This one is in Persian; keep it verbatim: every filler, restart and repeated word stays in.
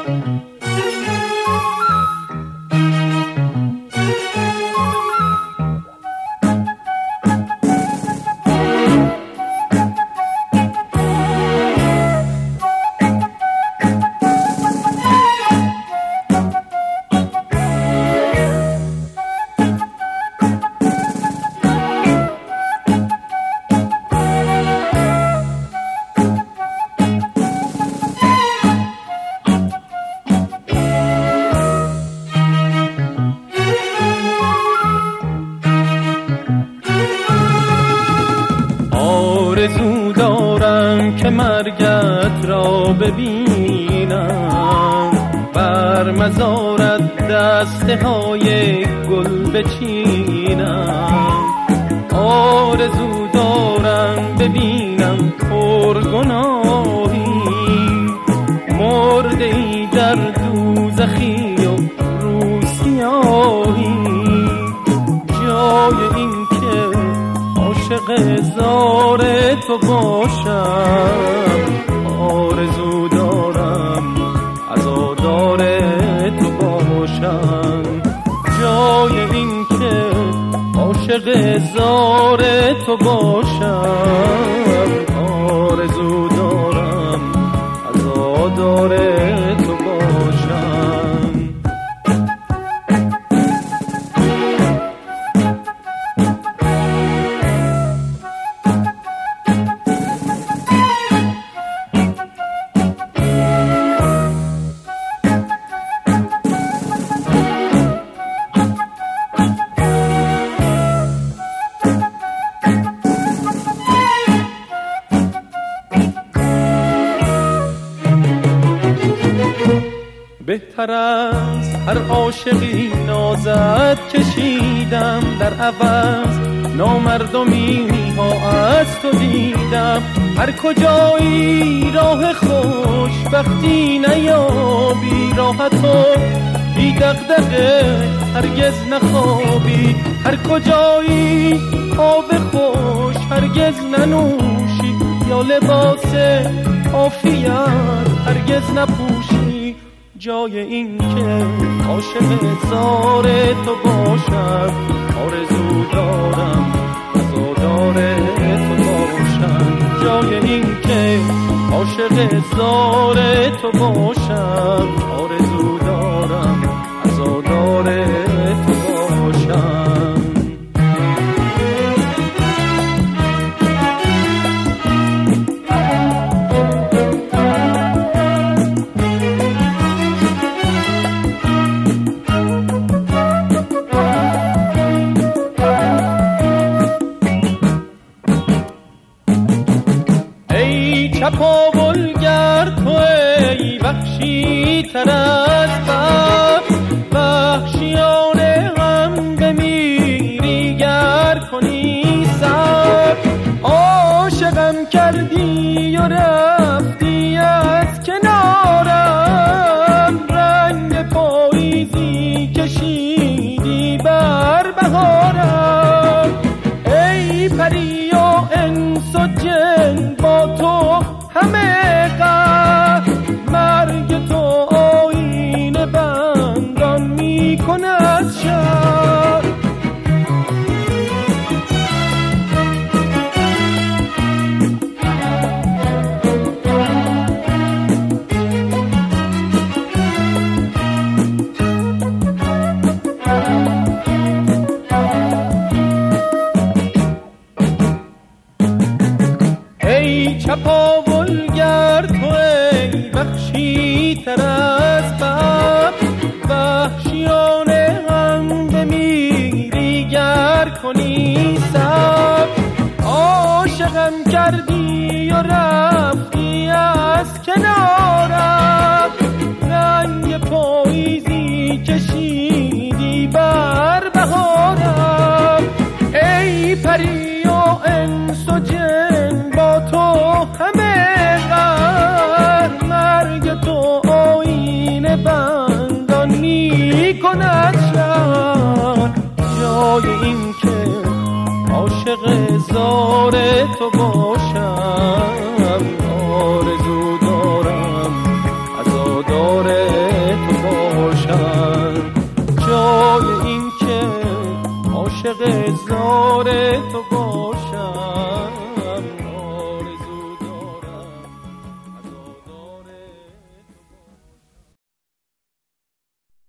آرزو دارم که مرگت را ببینم، بر مزارت دسته های گل بچینم. آرزو دارم ببینم پرگناهی، مرده ای در دوزخی و روسیاهی. جای این که عاشق زار تو باشم، آرزو دارم عزادار تو باشم. جای این که عاشق زار تو باشم، آرزو دارم عزادار تو باشم. بهتر از هر عاشقی نازت کشیدم، در عوض نامردمی ها از تو دیدم. هر کجایی راه خوشبختی نیابی، راحت و بی دغدغه هرگز نخوابی. هر کجایی آب خوش هرگز ننوشی، یا لباس عافیت هرگز نپوشی. جای این که عاشق زار تو باشم، آرزو دارم عزادار تو باشم. جای این که عاشق زار تو باشم، آرزو دارم عزادار تو باشم. چپاولگر تو ای وحشی تر از بر، وحشیانه هم بمیری گر کنی سر. عاشقم کردی و رفتی از کنارم، رنگ پاییزی کشیدی بر بهارم. ای پری و انس و جن با تو همه قد، مرگ تو آیین بندان می کند شب. ای چپاولگر تو ای وحشی تر از بر، وحشیانه هم بمیری گر کنی سر. عاشقم کردی و رفتی از کنارم، رنگ پاییزی کشیدی بر بهارم. ای پری و انس و جن با تو همه قد، مرگ تو آیین بندان می کند شب. جای این که عاشق زار تو باشم، آرزو دارم عزادار شده زار تو باشم.